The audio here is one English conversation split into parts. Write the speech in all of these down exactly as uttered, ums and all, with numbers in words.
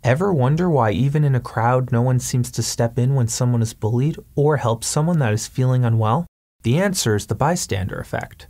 Ever wonder why even in a crowd no one seems to step in when someone is bullied or help someone that is feeling unwell? The answer is the bystander effect.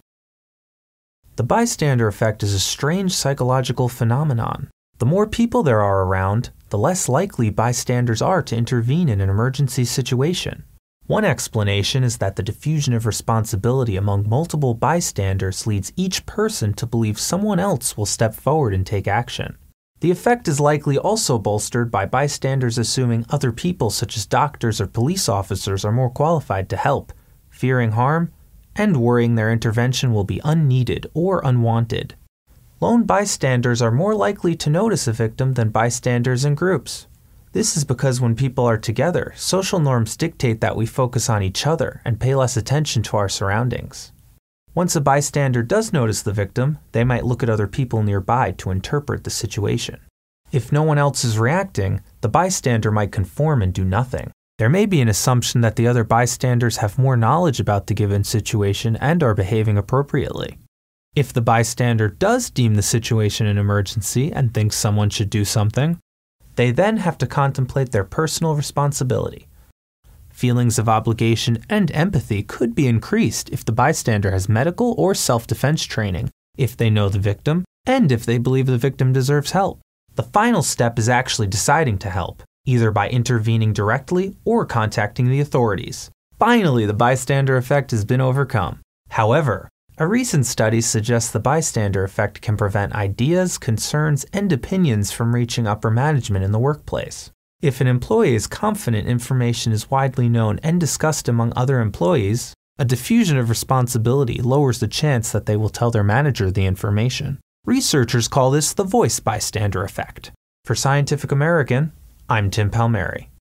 The bystander effect is a strange psychological phenomenon. The more people there are around, the less likely bystanders are to intervene in an emergency situation. One explanation is that the diffusion of responsibility among multiple bystanders leads each person to believe someone else will step forward and take action. The effect is likely also bolstered by bystanders assuming other people such as doctors or police officers are more qualified to help, fearing harm, and worrying their intervention will be unneeded or unwanted. Lone bystanders are more likely to notice a victim than bystanders in groups. This is because when people are together, social norms dictate that we focus on each other and pay less attention to our surroundings. Once a bystander does notice the victim, they might look at other people nearby to interpret the situation. If no one else is reacting, the bystander might conform and do nothing. There may be an assumption that the other bystanders have more knowledge about the given situation and are behaving appropriately. If the bystander does deem the situation an emergency and thinks someone should do something, they then have to contemplate their personal responsibility. Feelings of obligation and empathy could be increased if the bystander has medical or self-defense training, if they know the victim, and if they believe the victim deserves help. The final step is actually deciding to help, either by intervening directly or contacting the authorities. Finally, the bystander effect has been overcome. However, a recent study suggests the bystander effect can prevent ideas, concerns, and opinions from reaching upper management in the workplace. If an employee is confident information is widely known and discussed among other employees, a diffusion of responsibility lowers the chance that they will tell their manager the information. Researchers call this the voice bystander effect. For Scientific American, I'm Tim Palmieri.